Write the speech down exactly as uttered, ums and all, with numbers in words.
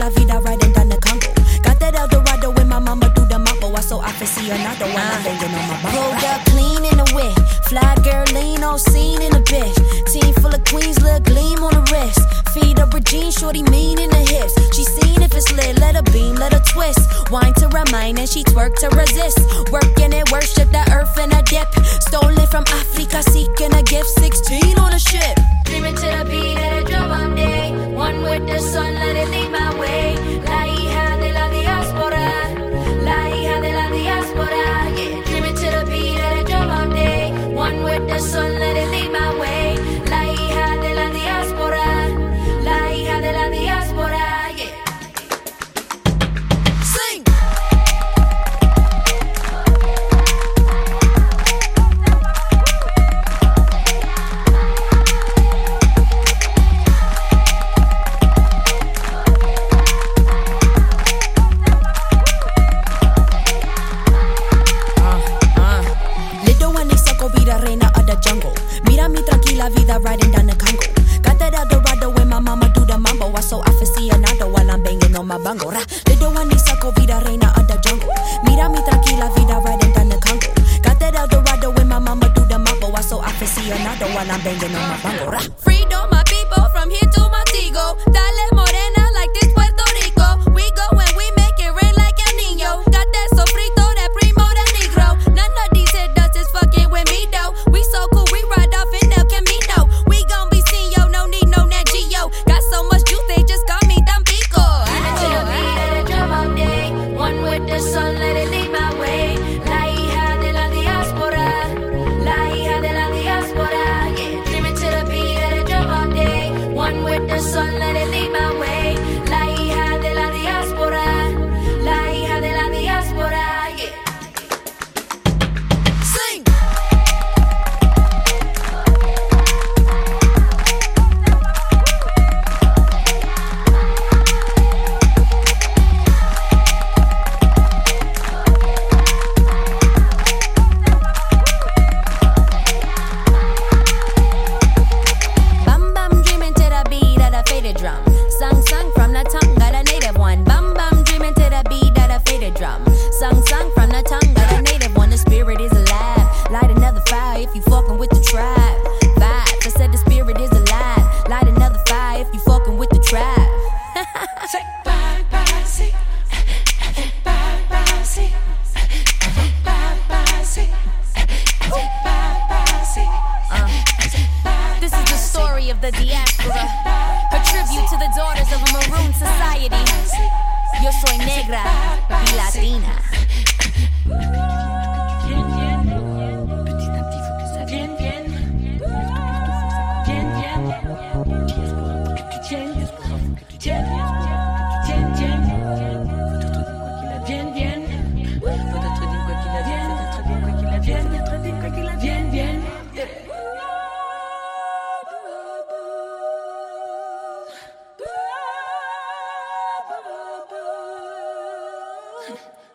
la vida riding down the Congo. Got that Eldorado when my mama do the mambo. I so aficionado when I'm banging on my bongo. Pulled up clean in the whip, fly girl lean on scene in a bitch. Team full of queens, little gleam on the wrist. Feed up Regine, shorty mean in the hips. She seen if it's lit, let her beam, let her twist. Wine to her mind and she twerk to resist. Working it, worship the earth in a dip. Stolen from Africa, seeking a gift. Sixteen on a ship. Dreaming to the beat of the drum all day. One with the sun, let it lead my way. La hija de la diaspora, la hija de la diaspora. Yeah, dreaming to the beat of the drum all day. One with the sun, let it lead my way. La hija de la diaspora, la hija de la diaspora. Yeah. Sing. Mira mi tranquila vida riding down the Congo. Got that Eldorado when my mama do the mambo. I so aficionado while I'm banging on my bongo. Ra, little one saco vida reina of the jungle. Mira mi tranquila vida riding down the Congo. Got that Eldorado when my mama do the mambo. I so aficionado while I'm banging on my bongo. Ra. Freedom, my people, from here to Montego. Dale morena like this Puerto Rico. We go when we make it rain like El Nino. Got that sofrito, that primo, that negro. None of these hit dust is fucking with me though. We so cool, we ride off in El Camino. We gon' be seen, yo, no need no Nat Geo. Got so much juice, they just call me Tampico. Dreaming to the beat of the drum all day. One with the sun, let it lead my way. La hija de la diaspora, la hija de la diaspora. Yeah, dreaming to the beat of the drum all day. One with the sun, let it lead my way. La hija de la diaspora, la hija de la diaspora. Yeah. Sing. Bam bam dreaming to the beat of the faded drum. Sung sung from the tongue of the native one. Bam bam dreaming to the beat of the faded drum. Sung sung from the tongue of the native one. The spirit is alive. Light another fire if you fucking with the tribe. Vibe. I said the spirit is alive. Light another fire if you fucking with the tribe. Say bye bye, see. Bye bye, see. Bye bye, see. Bye bye, see. This is the story of the diaspora. A tribute to the daughters of a maroon society. Yo soy negra y latina. Petit à petit, faut que ça vienne, vienne. Vienne, vienne. Faut que tu tiennes, faut que tu tiennes. Tienne, tienne. Faut te dire quoi qu'il advienne, vienne. Faut te dire quoi qu'il advienne. Faut te dire quoi qu'il advienne. Faut te dire quoi qu'il advienne, vienne. Ba, ba, ba, ba.